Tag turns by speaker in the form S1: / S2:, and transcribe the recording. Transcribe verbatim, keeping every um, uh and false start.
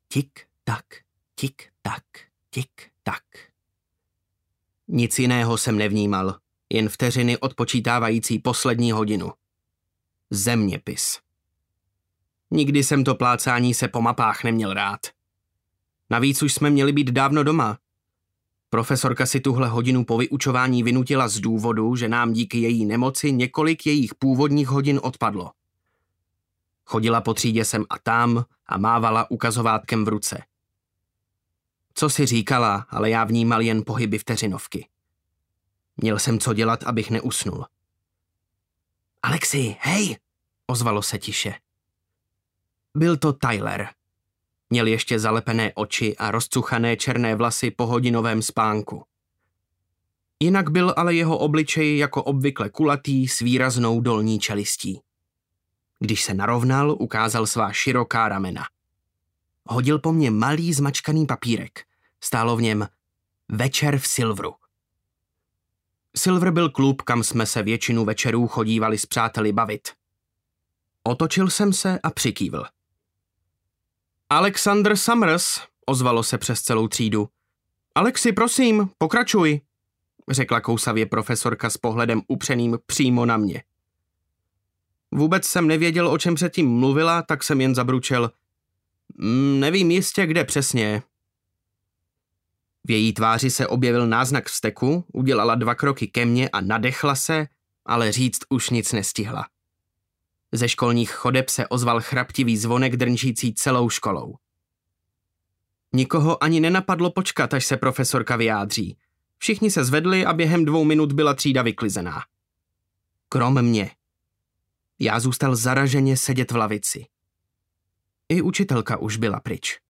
S1: Tik, tak, tik, tak, tik, tak. Nic jiného jsem nevnímal, jen vteřiny odpočítávající poslední hodinu. Zeměpis. Nikdy jsem to plácání se po mapách neměl rád. Navíc už jsme měli být dávno doma. Profesorka si tuhle hodinu po vyučování vynutila z důvodu, že nám díky její nemoci několik jejich původních hodin odpadlo. Chodila po třídě sem a tam a mávala ukazovátkem v ruce. Co si říkala, ale já vnímal jen pohyby vteřinovky. Měl jsem co dělat, abych neusnul. Alexi, hej, ozvalo se tiše. Byl to Tyler. Měl ještě zalepené oči a rozcuchané černé vlasy po hodinovém spánku. Jinak byl ale jeho obličej jako obvykle kulatý s výraznou dolní čelistí. Když se narovnal, ukázal svá široká ramena. Hodil po mně malý zmačkaný papírek. Stálo v něm Večer v Silveru. Silver byl klub, kam jsme se většinu večerů chodívali s přáteli bavit. Otočil jsem se a přikývl. Alexander Summers, ozvalo se přes celou třídu. Alexi, prosím, pokračuj, řekla kousavě profesorka s pohledem upřeným přímo na mě. Vůbec jsem nevěděl, o čem předtím mluvila, tak jsem jen zabručel. Mm, nevím jistě, kde přesně. V její tváři se objevil náznak vzteku, udělala dva kroky ke mně a nadechla se, ale říct už nic nestihla. Ze školních chodeb se ozval chraptivý zvonek drnčící celou školou. Nikoho ani nenapadlo počkat, až se profesorka vyjádří. Všichni se zvedli a během dvou minut byla třída vyklizená. Krom mě. Já zůstal zaraženě sedět v lavici. I učitelka už byla pryč.